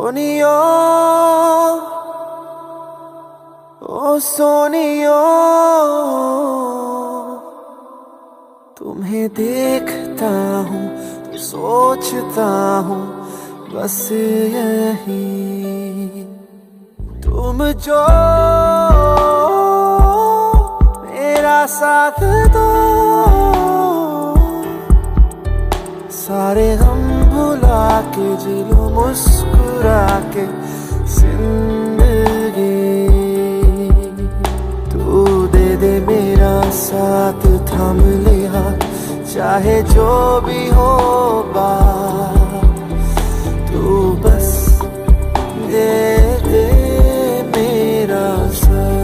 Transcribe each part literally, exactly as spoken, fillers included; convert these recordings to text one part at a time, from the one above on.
सोनियो ओ सोनियो, तुम्हें देखता हूँ तो सोचता हूँ बस यही, तुम जो मेरा साथ दो, सारे हम भुला के जी लो मुस्कुरा के जिंदगी। तू दे दे मेरा साथ, थाम ले हाथ, चाहे जो भी हो बात, तू बस दे दे मेरा साथ।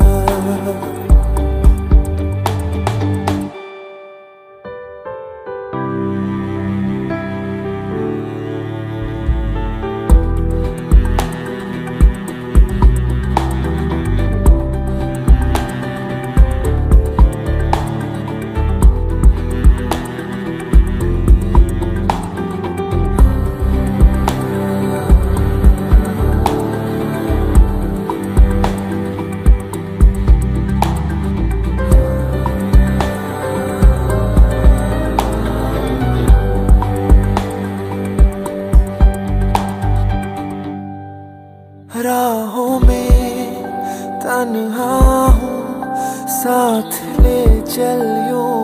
राहों में तन्हा हूँ, साथ ले चलियो,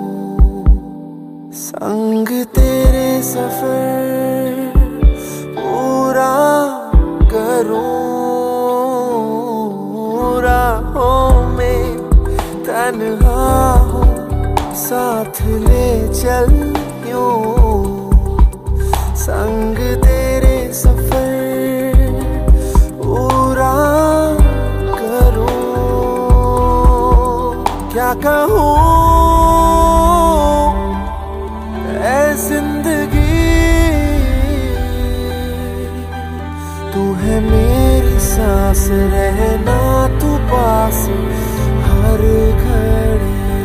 संग तेरे सफर पूरा करूं। राहों में तन्हा हूँ, साथ ले चलियो, संग तेरे सफर क्या कहूँ ऐ जिंदगी, तू है मेरी सांस, रहना तू पास हर घड़ी।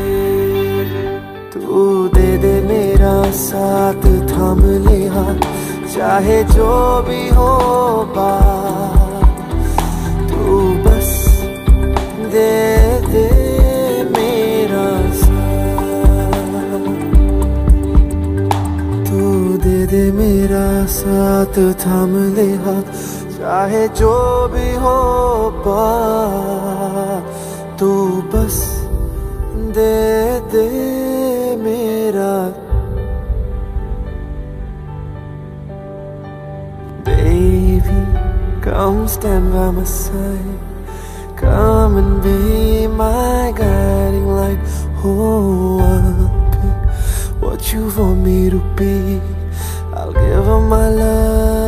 तू दे दे मेरा साथ, थाम ले हाथ, चाहे जो भी हो बात, तू बस दे दे दे मेरा साथ, थाम ले हाथ, चाहे जो भी हो बात, तू बस दे दे मेरा। Baby, come stand by my side, come and be my guiding light. Oh, I'll pick what you want me to be, I'll give her my love.